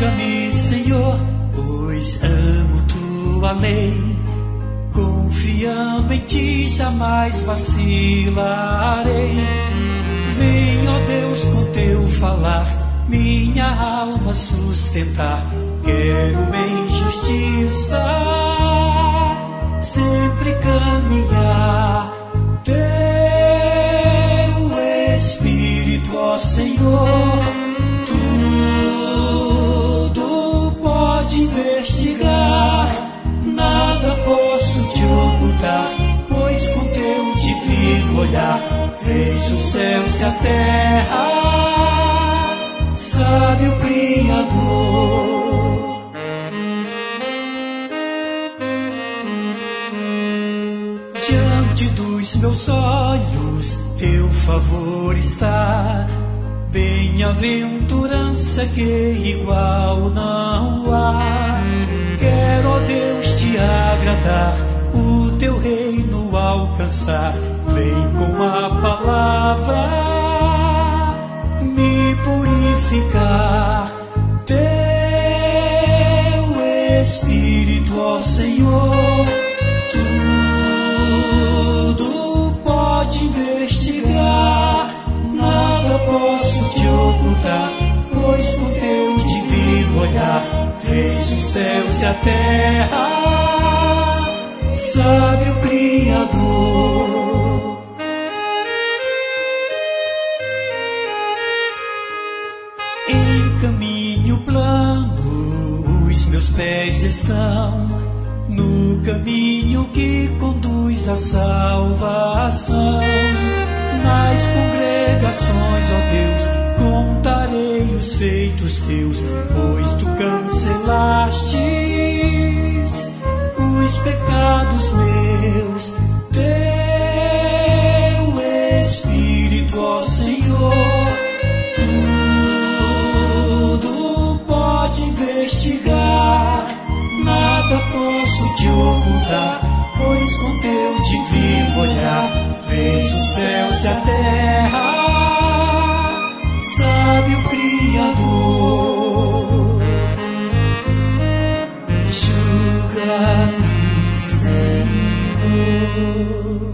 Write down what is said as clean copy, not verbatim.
Guarda-me, Senhor, pois amo tua lei. Confiando em ti, jamais vacilarei. Vem, ó Deus, com teu falar, minha alma sustentar. Quero em justiça sempre caminhar. Teu Espírito, ó Senhor, tudo pode investigar. Nada posso te ocultar, pois com teu divino olhar vejo os céus e a terra, sabe o Criador. Diante dos meus olhos teu favor está, bem-aventurança que igual não há. Quero, ó Deus, te agradar, o teu reino alcançar. Vem com a palavra me purificar. Teu Espírito, ó Senhor, tudo pode investigar. Nada posso te ocultar, pois com teu divino olhar vejo os céus e a terra, sabe o Criador. Em caminho plano os meus pés estão, no caminho que conduz à salvação. Nas congregações, ó Deus, contarei os feitos teus, pois tu cancelaste os pecados meus. Teu Espírito, ó Senhor, tudo pode investigar. Nada posso te ocultar, pois com teu divino olhar vejo os céus e a terra, sabe o Criador. Julga-me, Senhor.